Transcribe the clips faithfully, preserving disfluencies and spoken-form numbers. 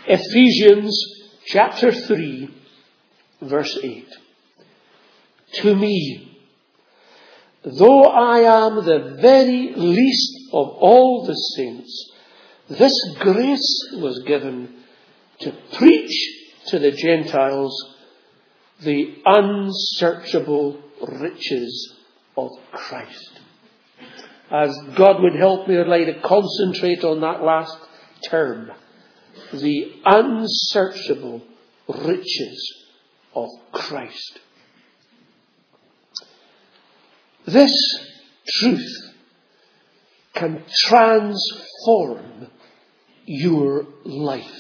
Ephesians chapter three, verse eight. To me, though I am the very least of all the saints, this grace was given to preach to the Gentiles the unsearchable riches of Christ. As God would help me, I'd like to concentrate on that last term. The unsearchable riches of Christ. This truth can transform your life.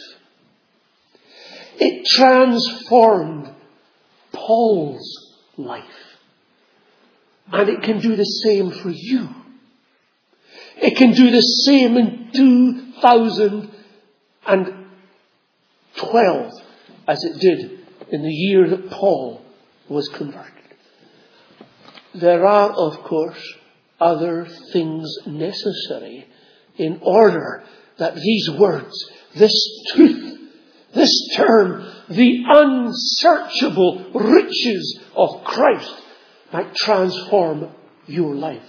It transformed Paul's life. And it can do the same for you. It can do the same in two thousand twelve as it did in the year that Paul was converted. There are, of course, other things necessary in order that these words, this truth, this term, the unsearchable riches of Christ, might transform your life.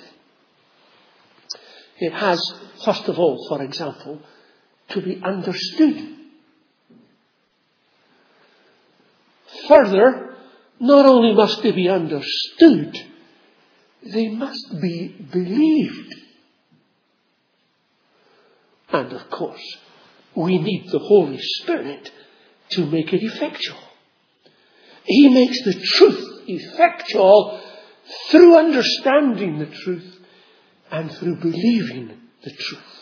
It has, first of all, for example, to be understood. Further, not only must they be understood, they must be believed. And of course, we need the Holy Spirit to make it effectual. He makes the truth effectual through understanding the truth and through believing the truth.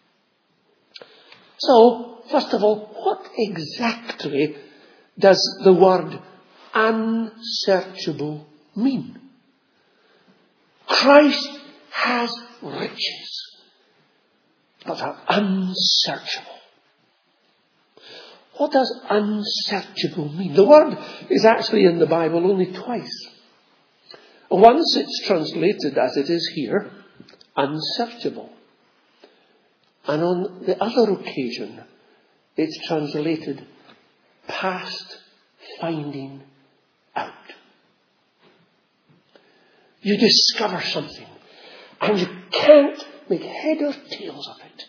So, first of all, what exactly does the word unsearchable mean? Christ has riches, but are unsearchable. What does unsearchable mean? The word is actually in the Bible only twice. Once it's translated as it is here, unsearchable. And on the other occasion, it's translated past finding out. You discover something and you can't make head or tails of it.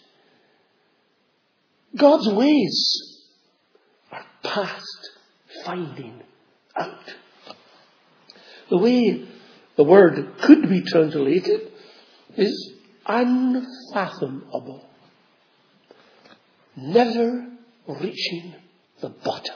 God's ways are past finding out. The way the word could be translated is unfathomable. Never reaching the bottom.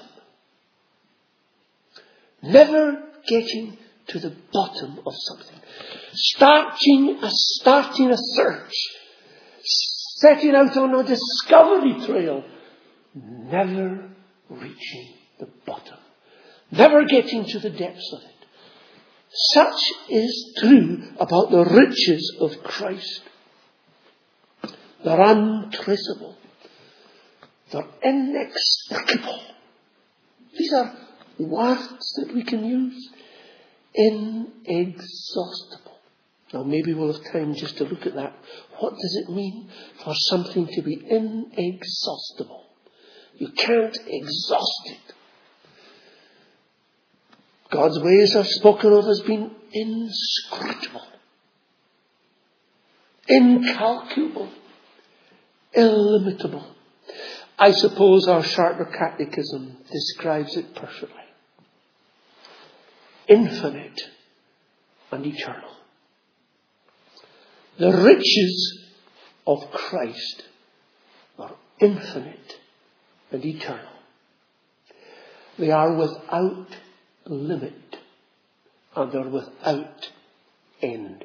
Never getting to the bottom of something. Starting a, starting a search. Setting out on a discovery trail. Never reaching the bottom. Never getting to the depths of it. Such is true about the riches of Christ. They're untraceable. They're inexplicable. These are words that we can use. Inexhaustible. Now maybe we'll have time just to look at that. What does it mean for something to be inexhaustible? You can't exhaust it. God's ways are spoken of as being inscrutable, incalculable, illimitable. I suppose our Shorter Catechism describes it perfectly. Infinite and eternal. The riches of Christ are infinite and eternal. They are without limit and they're without end.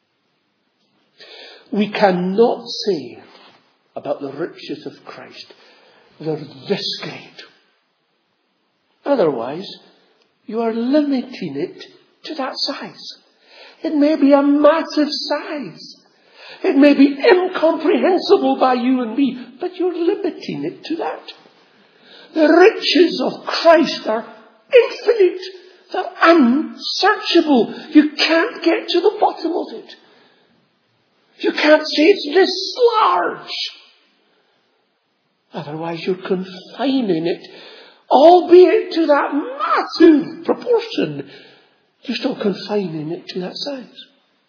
We cannot say about the riches of Christ, they're this great. Otherwise, you are limiting it to that size. It may be a massive size. It may be incomprehensible by you and me, but you're limiting it to that. The riches of Christ are infinite. They're unsearchable. You can't get to the bottom of it. You can't say it's this large. Otherwise you're confining it, albeit to that massive proportion. You're still confining it to that size.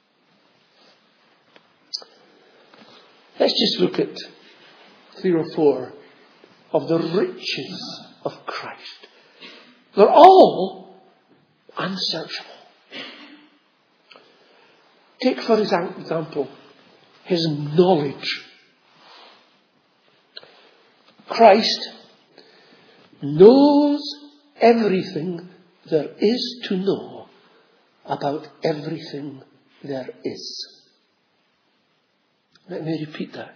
Let's just look at three or four of the riches of Christ. They're all unsearchable. Take, for example, his knowledge. Christ knows everything there is to know about everything there is. Let me repeat that.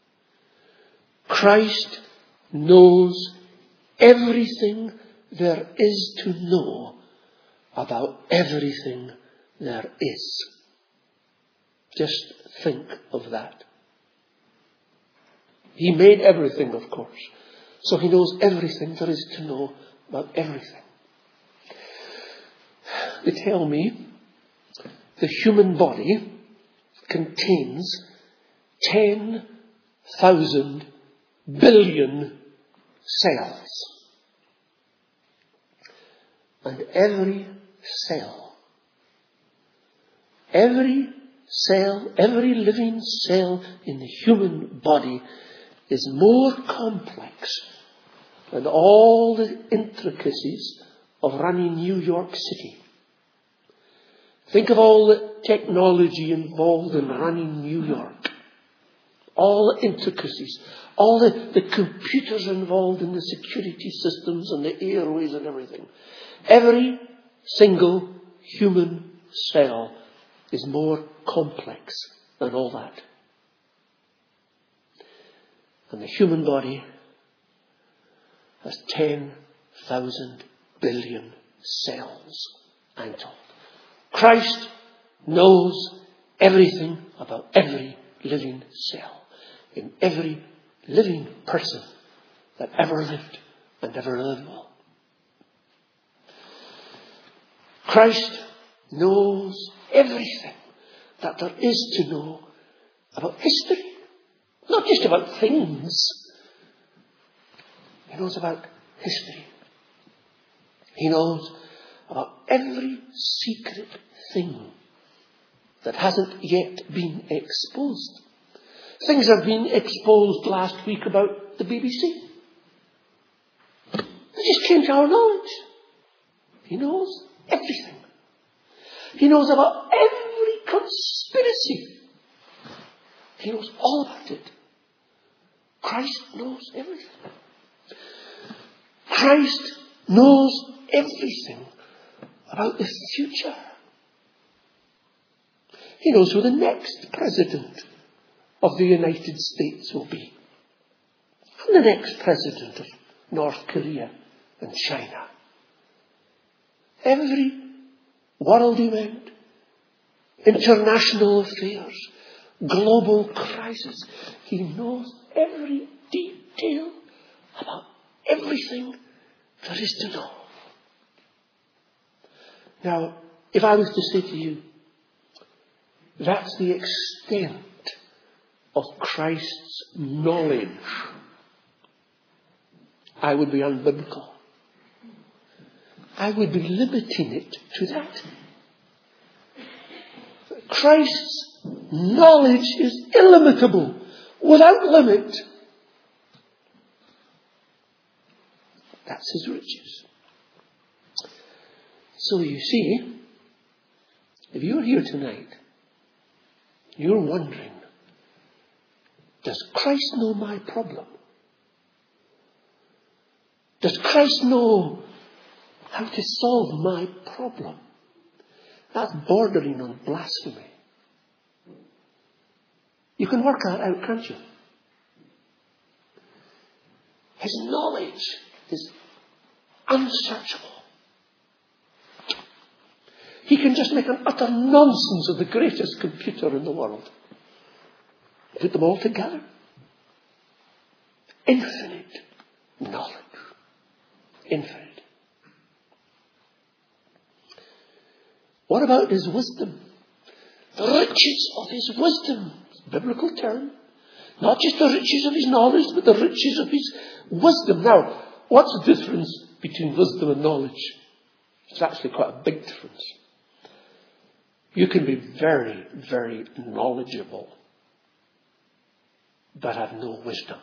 Christ knows everything there is to know about everything there is. Just think of that. He made everything, of course. So he knows everything there is to know about everything. They tell me the human body contains ten thousand billion cells. And every cell, every cell, every living cell in the human body is more complex than all the intricacies of running New York City. Think of all the technology involved in running New York. All the intricacies, all the, the computers involved in the security systems and the airways and everything. Every single human cell is more complex than all that. And the human body has ten thousand billion cells, I'm told. Christ knows everything about every living cell in every living person that ever lived and ever lived will. Christ knows everything that there is to know about history. Not just about things. He knows about history. He knows about every secret thing that hasn't yet been exposed. Things have been exposed last week about the B B C. They just came to our knowledge. He knows everything. He knows about every conspiracy. He knows all about it. Christ knows everything. Christ knows everything about the future. He knows who the next president of the United States will be. And the next president of North Korea and China. Every world event, international affairs, global crisis. He knows every detail about everything there is to know. Now, if I was to say to you, that's the extent of Christ's knowledge, I would be unbiblical. I would be limiting it to that. Christ's knowledge is illimitable, without limit. That's his riches. So you see, if you're here tonight, you're wondering, does Christ know my problem? Does Christ know how to solve my problem? That's bordering on blasphemy. You can work that out, can't you? His knowledge is unsearchable. He can just make an utter nonsense of the greatest computer in the world. Put them all together. Infinite knowledge. Infinite. What about his wisdom? The riches of his wisdom. Biblical term. Not just the riches of his knowledge, but the riches of his wisdom. Now, what's the difference between wisdom and knowledge? It's actually quite a big difference. You can be very, very knowledgeable, but have no wisdom.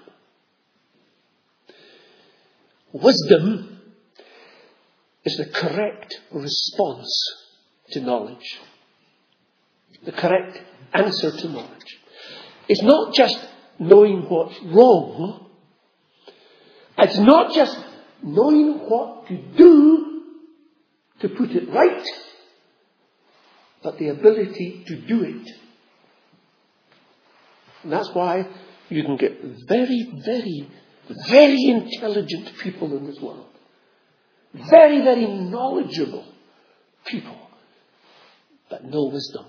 Wisdom is the correct response to knowledge. The correct answer to knowledge. It's not just knowing what's wrong. It's not just knowing what to do to put it right, but the ability to do it. And that's why you can get very, very, very intelligent people in this world. Very, very knowledgeable people, but no wisdom.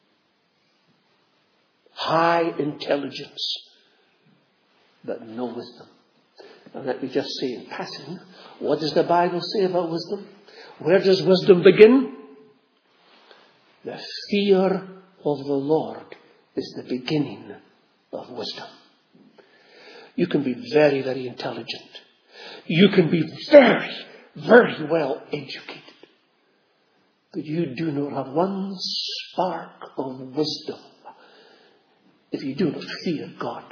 High intelligence, but no wisdom. And let me just say in passing, what does the Bible say about wisdom? Where does wisdom begin? The fear of the Lord is the beginning of wisdom. You can be very, very intelligent. You can be very, very well educated. But you do not have one spark of wisdom if you do not fear God.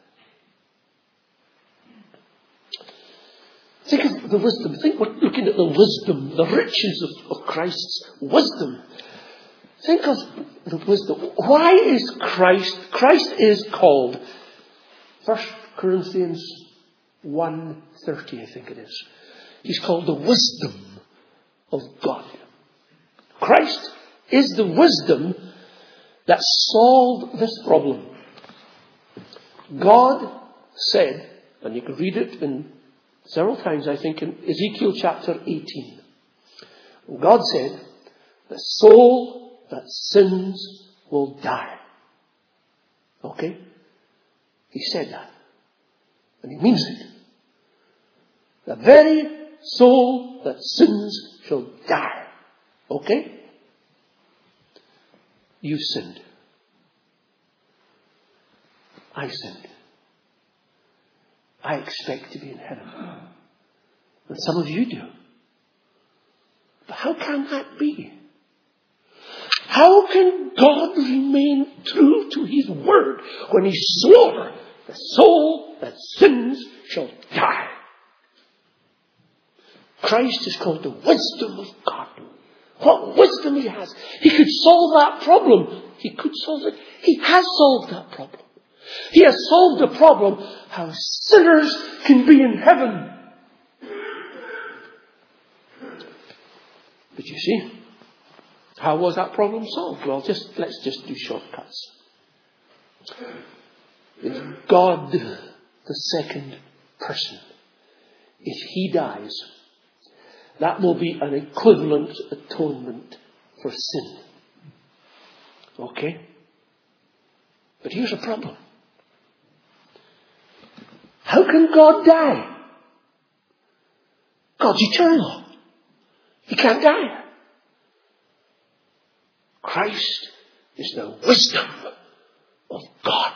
Think of the wisdom. Think we're looking at the wisdom, the riches of, of Christ's wisdom. Think of the wisdom. Why is Christ, Christ is called, First Corinthians one thirty, I think it is. He's called the wisdom of God. Christ is the wisdom that solved this problem. God said, and you can read it in several times, I think, in Ezekiel chapter eighteen. God said, the soul that sins will die. Okay? He said that. And he means it. The very soul that sins shall die. Okay? You sinned. I sinned. I expect to be in heaven. And some of you do. But how can that be? How can God remain true to his word when he swore the soul that sins shall die? Christ is called the wisdom of God. What wisdom he has. He could solve that problem. He could solve it. He has solved that problem. He has solved the problem how sinners can be in heaven. But you see, how was that problem solved? Well, just let's just do shortcuts. If God, the second person, if he dies, that will be an equivalent atonement for sin. Okay? But here's a problem. How can God die? God's eternal. He can't die. Christ is the wisdom of God.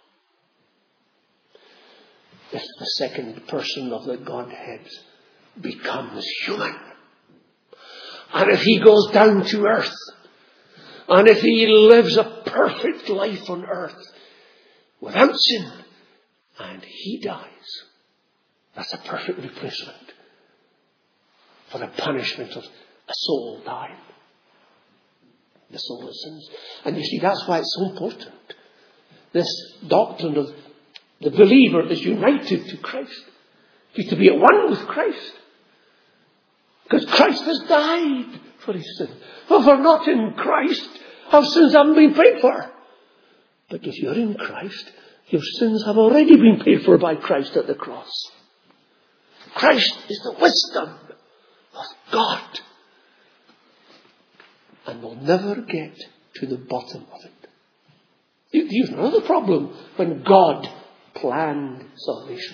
If the second person of the Godhead becomes human, and if he goes down to earth, and if he lives a perfect life on earth without sin, and he dies, that's a perfect replacement for the punishment of a soul dying. The soul that sins. And you see, that's why it's so important. This doctrine of the believer is united to Christ. He's to be at one with Christ. Because Christ has died for his sins. Well, if we're not in Christ, our sins haven't been paid for. But if you're in Christ, your sins have already been paid for by Christ at the cross. Christ is the wisdom of God. And we'll never get to the bottom of it. Here's another problem when God planned salvation.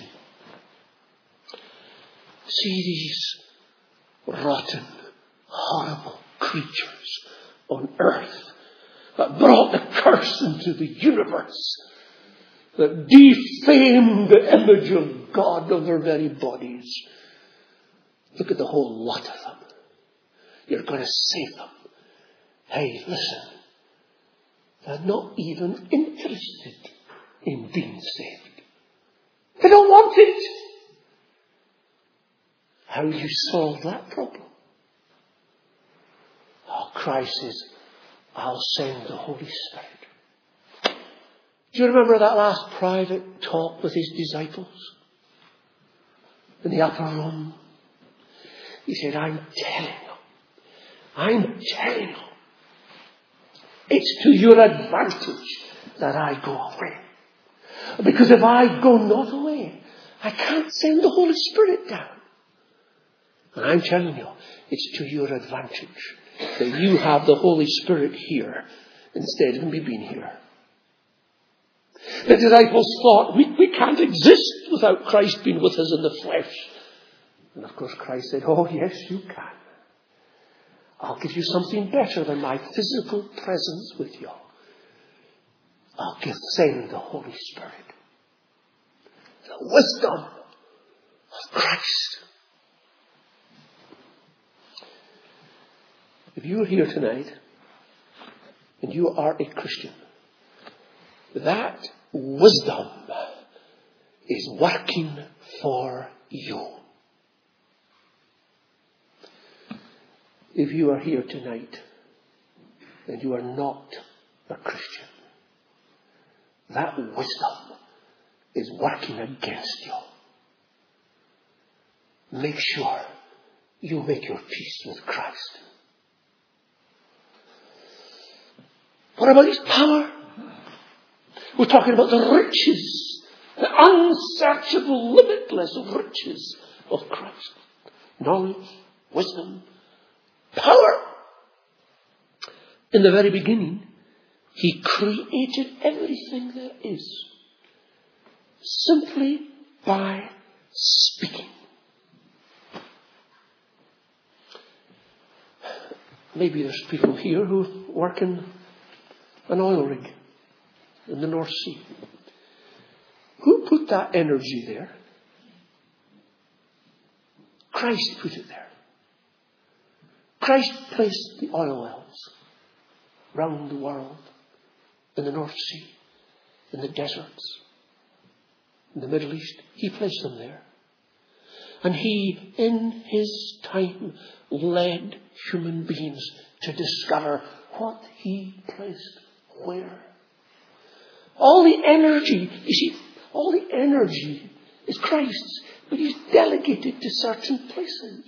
See these rotten, horrible creatures on earth that brought the curse into the universe. that defame the image of God on their very bodies. Look at the whole lot of them. You're going to save them. Hey, listen. They're not even interested in being saved. They don't want it. How do you solve that problem? Oh, Christ says, I'll send the Holy Spirit. Do you remember that last private talk with his disciples? In the upper room. He said, I'm telling you. I'm telling you. It's to your advantage that I go away. Because if I go not away, I can't send the Holy Spirit down. And I'm telling you, it's to your advantage that you have the Holy Spirit here instead of me being here. The disciples thought, we, we can't exist without Christ being with us in the flesh. And of course Christ said, oh yes, you can. I'll give you something better than my physical presence with you. I'll give send the Holy Spirit. The wisdom of Christ. If you are here tonight and you are a Christian, that wisdom is working for you. If you are here tonight and you are not a Christian, that wisdom is working against you. Make sure you make your peace with Christ. What about his power? We're talking about the riches, the unsearchable, limitless riches of Christ. Knowledge, wisdom, power. In the very beginning, he created everything there is simply by speaking. Maybe there's people here who work in an oil rig in the North Sea. Who put that energy there? Christ put it there. Christ placed the oil wells round the world, in the North Sea, in the deserts, in the Middle East. He placed them there. And he, in his time, led human beings to discover what he placed where. All the energy, you see, all the energy is Christ's, but he's delegated to certain places.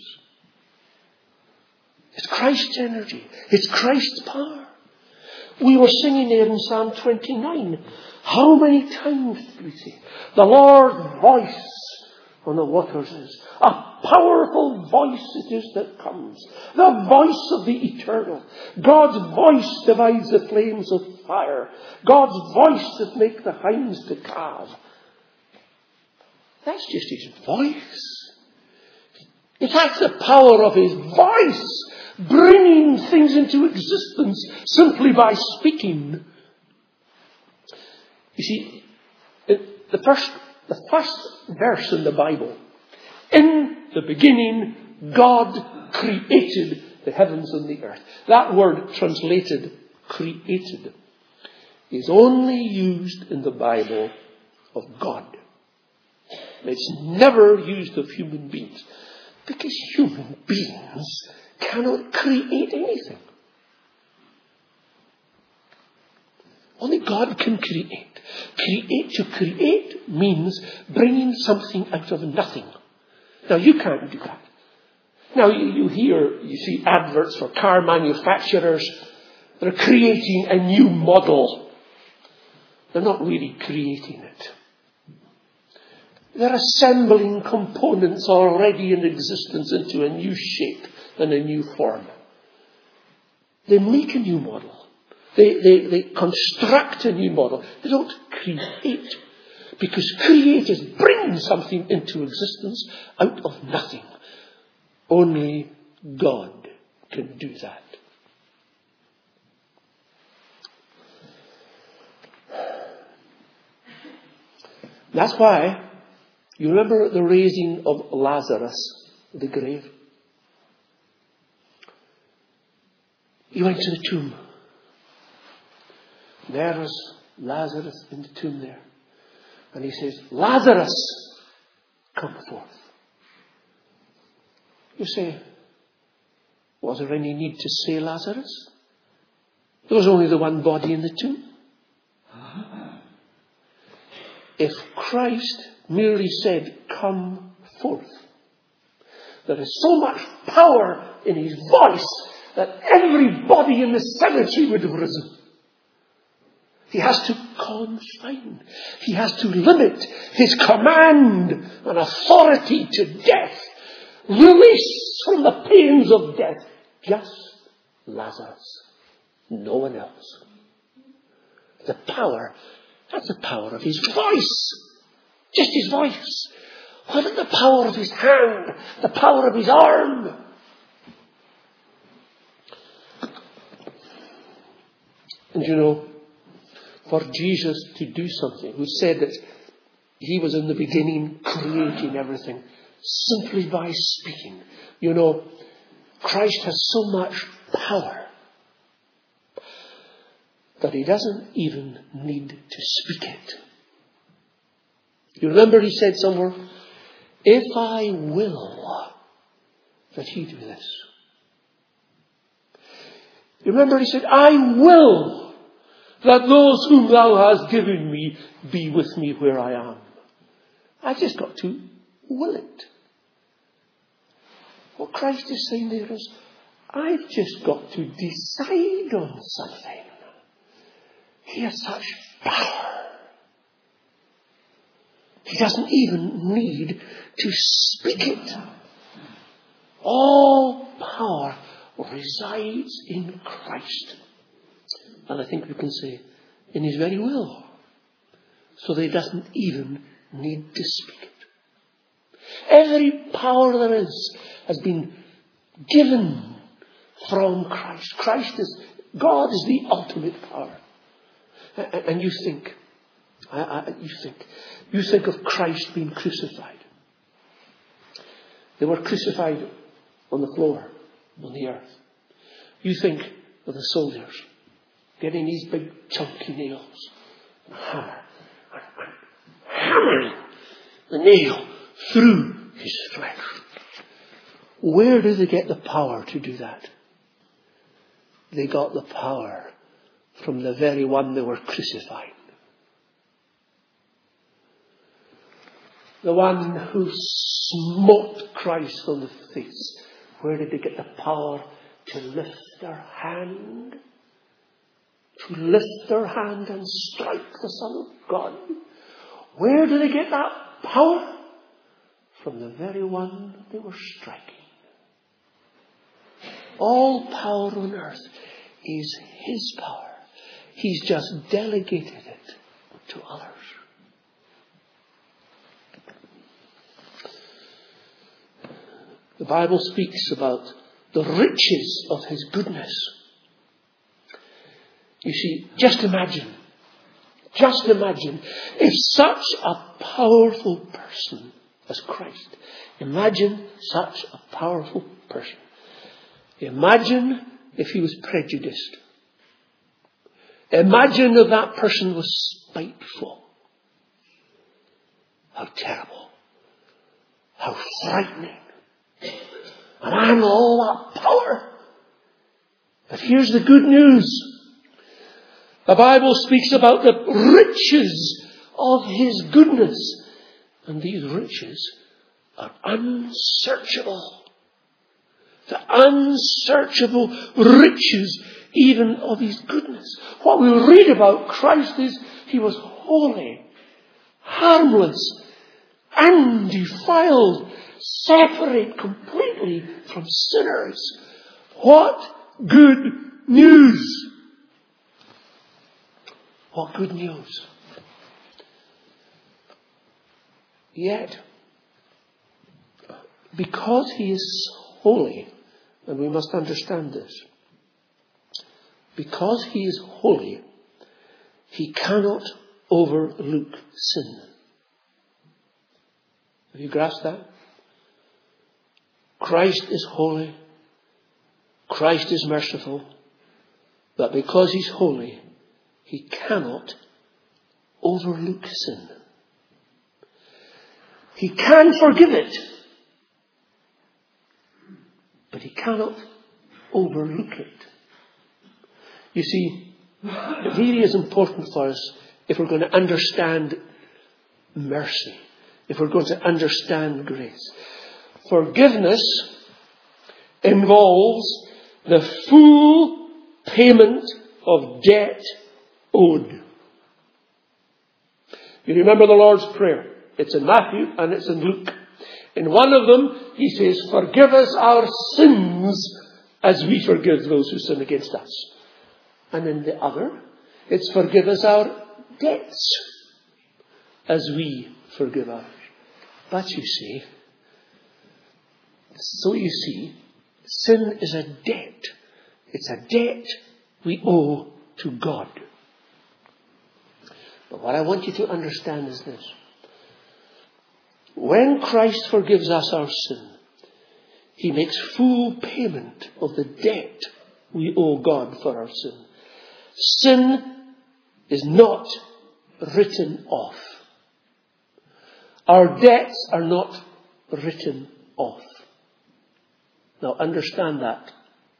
It's Christ's energy. It's Christ's power. We were singing there in Psalm twenty-nine. How many times did we say, the Lord's voice on the waters is a powerful voice it is that comes. The voice of the eternal. God's voice divides the flames of fire. God's voice that makes the hinds to calve. That's just his voice. It has the power of his voice, bringing things into existence simply by speaking. You see, the first, the first verse in the Bible, in the beginning, God created the heavens and the earth. That word translated created is only used in the Bible of God. It's never used of human beings. Because human beings cannot create anything. Only God can create. Create, to create means bringing something out of nothing. Now you can't do that. Now you, you hear, you see adverts for car manufacturers. They're creating a new model. They're not really creating it. They're assembling components already in existence into a new shape and a new form. They make a new model. They, they, they construct a new model. They don't create. Because creators bring something into existence out of nothing. Only God can do that. That's why, you remember the raising of Lazarus, the grave? He went to the tomb. There was Lazarus in the tomb there. And he says, Lazarus, come forth. You say, was there any need to say Lazarus? There was only the one body in the tomb. If Christ merely said, come forth, there is so much power in his voice that everybody in the cemetery would have risen. He has to confine. He has to limit his command and authority to death. Release from the pains of death. Just Lazarus. No one else. The power, that's the power of his voice. Just his voice. What about the power of his hand? The power of his arm? And you know, for Jesus to do something, who said that he was in the beginning creating everything, simply by speaking. You know, Christ has so much power that he doesn't even need to speak it. You remember he said somewhere, if I will that he do this. You remember he said, I will that those whom thou hast given me be with me where I am. I just got to will it. What Christ is saying there is, I've just got to decide on something. He has such power. He doesn't even need to speak it. All power resides in Christ. And I think we can say, in his very will. So that he doesn't even need to speak it. Every power there is has been given from Christ. Christ is, God is the ultimate power. And you think, I, I, you think, you think of Christ being crucified. They were crucified on the floor, on the earth. You think of the soldiers getting these big chunky nails and hammer and, and hammering the nail through his flesh. Where do they get the power to do that? They got the power from the very one they were crucifying. The one who smote Christ on the face. Where did they get the power to lift their hand? To lift their hand and strike the Son of God. Where did they get that power? From the very one they were striking. All power on earth is his power. He's just delegated it to others. The Bible speaks about the riches of his goodness. You see, just imagine, just imagine if such a powerful person as Christ, imagine such a powerful person. Imagine if he was prejudiced. Imagine if that person was spiteful. How terrible. How frightening. A man with all that power. But here's the good news. The Bible speaks about the riches of his goodness. And these riches are unsearchable. The unsearchable riches even of his goodness. What we read about Christ is he was holy, harmless, undefiled, separate completely from sinners. What good news! What good news! Yet, because he is holy, and we must understand this, because he is holy, he cannot overlook sin. Have you grasped that? Christ is holy. Christ is merciful. But because he's holy, he cannot overlook sin. He can forgive it, but he cannot overlook it. You see, it really is important for us if we're going to understand mercy, if we're going to understand grace. Forgiveness involves the full payment of debt owed. You remember the Lord's Prayer. It's in Matthew and it's in Luke. In one of them, he says, forgive us our sins as we forgive those who sin against us. And in the other, it's forgive us our debts as we forgive others. But you see, so you see, sin is a debt. It's a debt we owe to God. But what I want you to understand is this. When Christ forgives us our sin, he makes full payment of the debt we owe God for our sin. Sin is not written off. Our debts are not written off. Now understand that.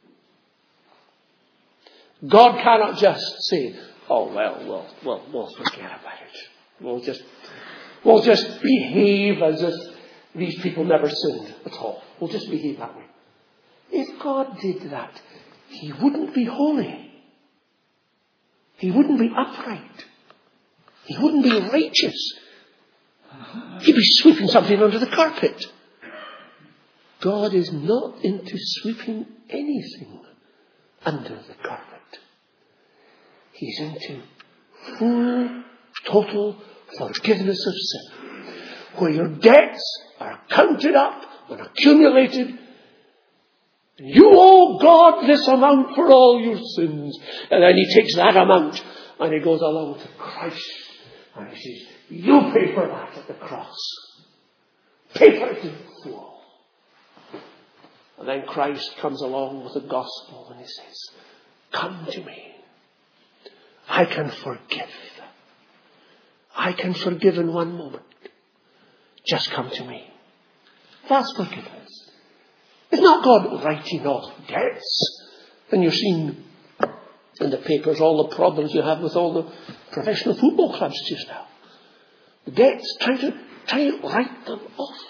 God cannot just say, oh well, well, well, we'll forget about it. We'll just, we'll just behave as if these people never sinned at all. We'll just behave that way. If God did that, he wouldn't be holy. He wouldn't be upright. He wouldn't be righteous. He'd be sweeping something under the carpet. God is not into sweeping anything under the carpet. He's into full, total forgiveness of sin. Where your debts are counted up and accumulated. You owe God this amount for all your sins. And then he takes that amount and he goes along to Christ. And he says, you pay for that at the cross. Pay for it in full. And then Christ comes along with the gospel and he says, come to me. I can forgive. I can forgive in one moment. Just come to me. That's forgiveness. It's not God writing off debts. And you're seeing in the papers all the problems you have with all the professional football clubs just now. The debts, trying to, trying to write them off.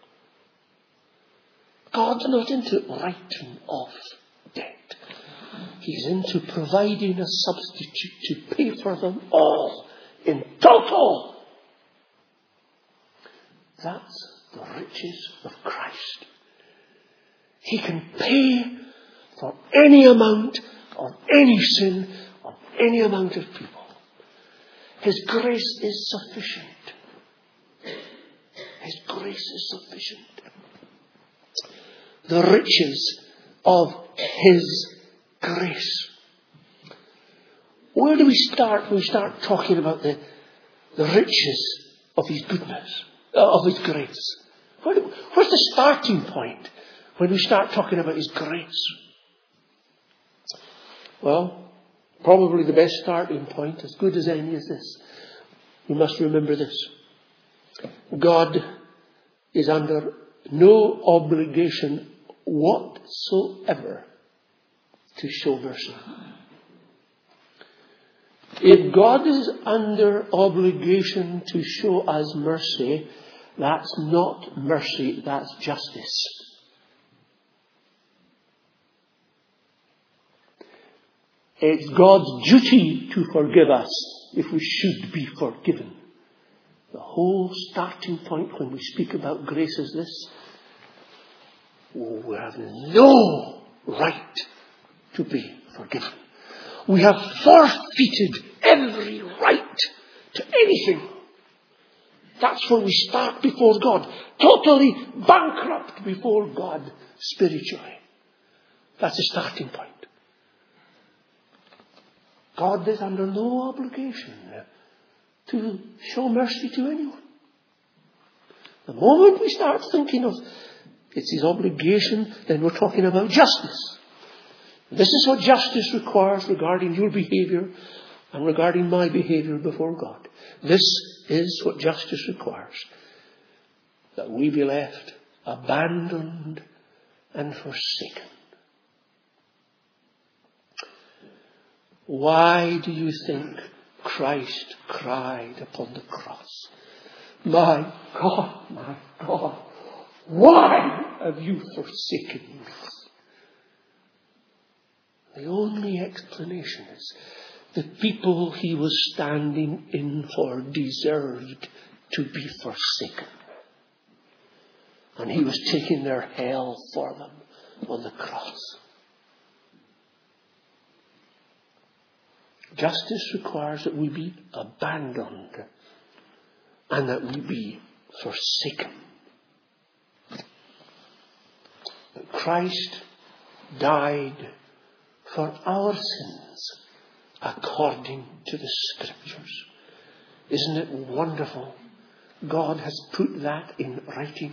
God's not into writing off debt. He's into providing a substitute to pay for them all in total. That's the riches of Christ. He can pay for any amount of any sin of any amount of people. His grace is sufficient. His grace is sufficient. The riches of his grace. Where do we start when we start talking about the, the riches of his goodness, uh, of his grace? Where do, where's the starting point when we start talking about his grace? Well, probably the best starting point, as good as any, is this. We must remember this. God is under no obligation whatsoever to show mercy. If God is under obligation to show us mercy, that's not mercy, that's justice. It's God's duty to forgive us if we should be forgiven. The whole starting point when we speak about grace is this. We have no right to be forgiven. We have forfeited every right to anything. That's where we start before God. Totally bankrupt before God spiritually. That's the starting point. God is under no obligation to show mercy to anyone. The moment we start thinking of it's his obligation, then we're talking about justice. This is what justice requires regarding your behaviour and regarding my behaviour before God. This is what justice requires. That we be left abandoned and forsaken. Why do you think Christ cried upon the cross, "My God, my God, why have you forsaken me?" The only explanation is the people he was standing in for deserved to be forsaken. And he was taking their hell for them on the cross. Justice requires that we be abandoned and that we be forsaken. But Christ died for our sins according to the Scriptures. Isn't it wonderful? God has put that in writing.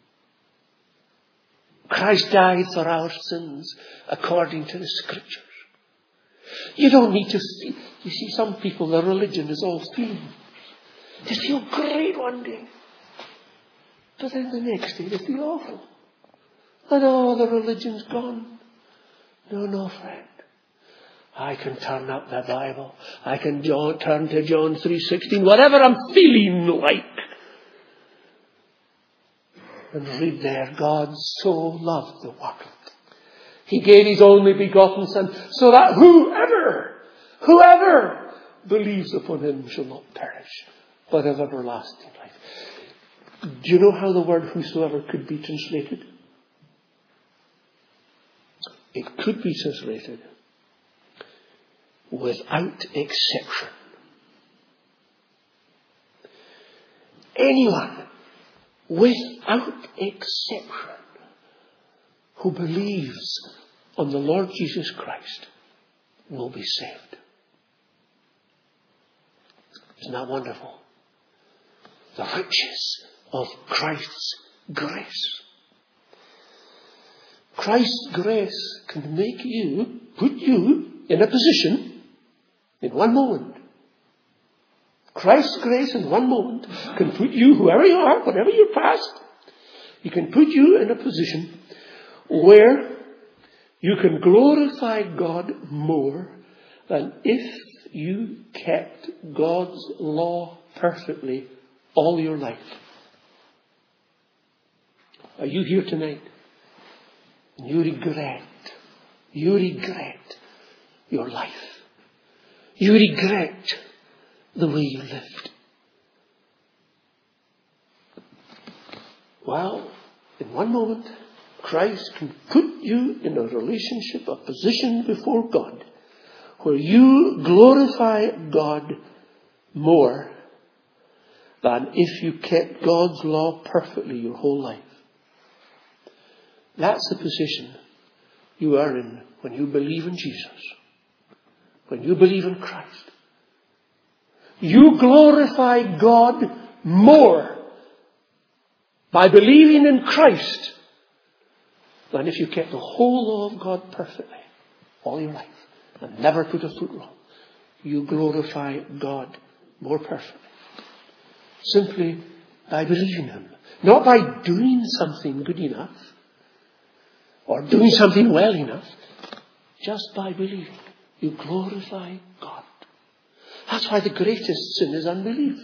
Christ died for our sins according to the Scriptures. You don't need to see. You see, some people, their religion is all feelings. They feel great one day, but then the next day they feel awful. And oh, the religion's gone. No, no, friend. I can turn up the Bible. I can John, turn to John three sixteen, whatever I'm feeling like. And read there, God so loved the world. He gave his only begotten Son, so that whoever, whoever believes upon him shall not perish, but have everlasting life. Do you know how the word whosoever could be translated? It could be translated without exception. Anyone without exception who believes on the Lord Jesus Christ will be saved. Isn't that wonderful? The riches of Christ's grace. Christ's grace can make you, put you in a position in one moment. Christ's grace in one moment can put you, whoever you are, whatever your past, He can put you in a position where you can glorify God more than if you kept God's law perfectly all your life. Are you here tonight? You regret. You regret your life. You regret the way you lived. Well, in one moment, Christ can put you in a relationship, a position before God, where you glorify God more than if you kept God's law perfectly your whole life. That's the position you are in when you believe in Jesus. When you believe in Christ. You glorify God more by believing in Christ than if you kept the whole law of God perfectly all your life and never put a foot wrong. You glorify God more perfectly. Simply by believing Him. Not by doing something good enough or doing something well enough. Just by believing. You glorify God. That's why the greatest sin is unbelief.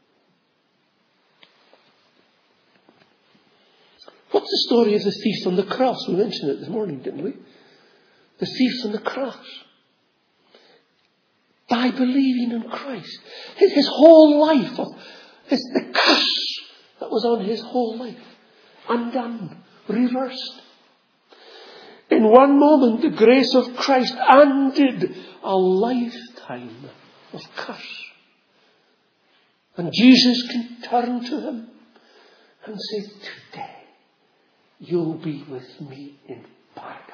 What's the story of the thief on the cross? We mentioned it this morning, didn't we? The thief on the cross. By believing in Christ. His, his whole life, of, his, the curse that was on his whole life, undone, reversed. In one moment, the grace of Christ undid a lifetime of curse. And Jesus can turn to him and say, today you'll be with me in paradise.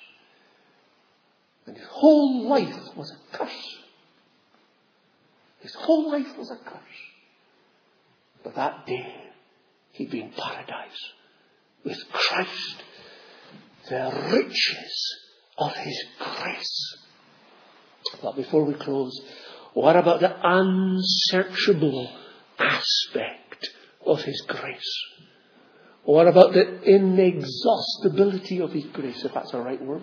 And his whole life was a curse. His whole life was a curse. But that day, he'd be in paradise with Christ, the riches of his grace. But before we close, what about the unsearchable aspect of his grace? What about the inexhaustibility of his grace, if that's a right word?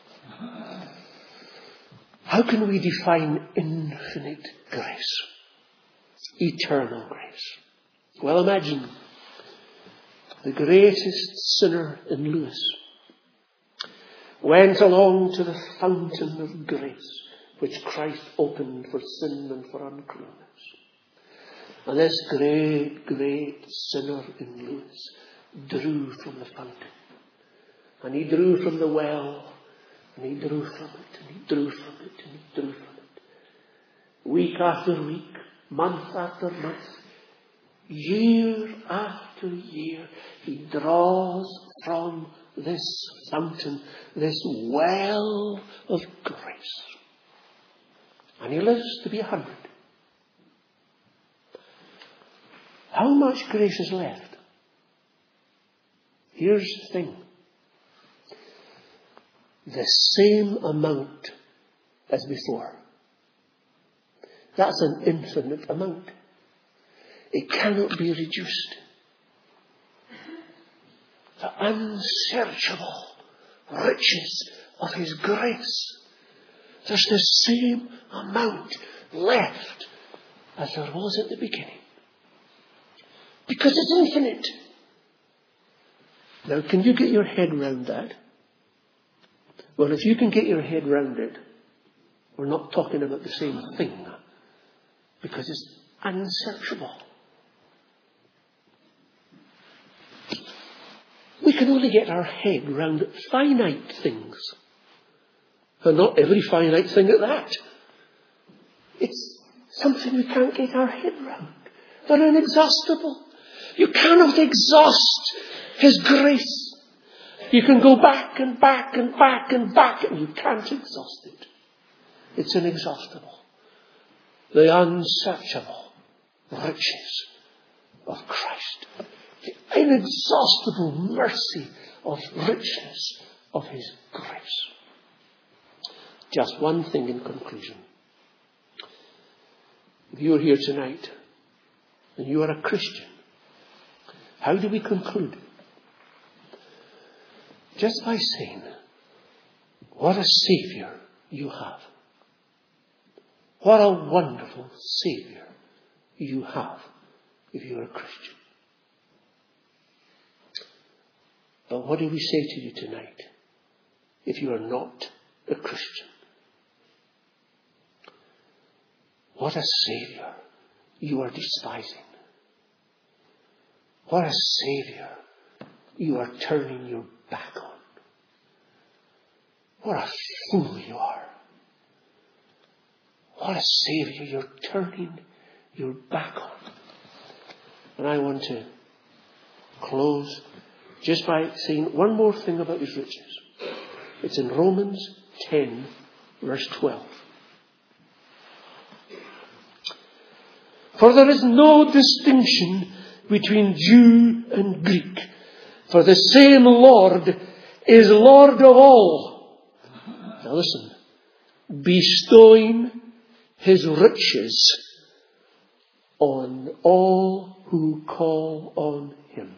How can we define infinite grace? Eternal grace. Well, imagine the greatest sinner in Lewis went along to the fountain of grace which Christ opened for sin and for uncleanness. And this great, great sinner in Lewis drew from the fountain. And he drew from the well, and he drew from it, and he drew from it, and he drew from it. Week after week, month after month, year after year, he draws from this fountain, this well of grace. And he lives to be a hundred. How much grace is left? Here's the thing. The same amount as before. That's an infinite amount. It cannot be reduced. The unsearchable riches of his grace. There's the same amount left as there was at the beginning. Because it's infinite. Now, can you get your head round that? Well, if you can get your head round it, we're not talking about the same thing. Because it's unsearchable. We can only get our head round finite things. And not every finite thing at that. It's something we can't get our head round. They're inexhaustible. You cannot exhaust his grace. You can go back and back and back and back, and you can't exhaust it. It's inexhaustible. The unsearchable riches of Christ. The inexhaustible mercy of richness of his grace. Just one thing in conclusion. If you are here tonight and you are a Christian, how do we conclude? Just by saying, what a Saviour you have. What a wonderful Saviour you have if you're a Christian. But what do we say to you tonight if you are not a Christian? What a Saviour you are despising. What a Saviour you are turning your back on. What a fool you are. What a Saviour you're turning your back on. And I want to close just by saying one more thing about his riches. It's in Romans ten, verse twelve. For there is no distinction between Jew and Greek, for the same Lord is Lord of all. Now listen, bestowing his riches on all who call on him.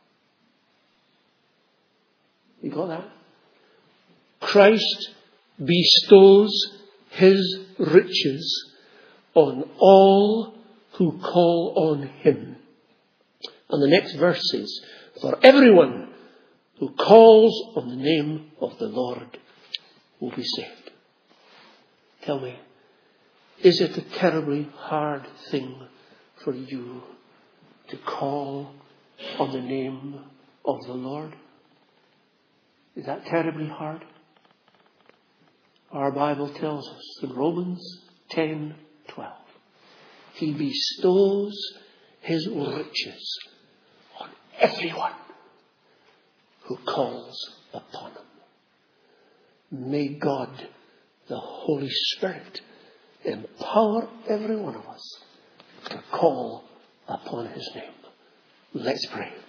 You got that? Christ bestows his riches on all who call on him. And the next verse says, for everyone who calls on the name of the Lord will be saved. Tell me, is it a terribly hard thing for you to call on the name of the Lord? Is that terribly hard? Our Bible tells us in Romans ten twelve. He bestows his riches on everyone who calls upon him. May God, the Holy Spirit, empower every one of us to call upon his name. Let's pray.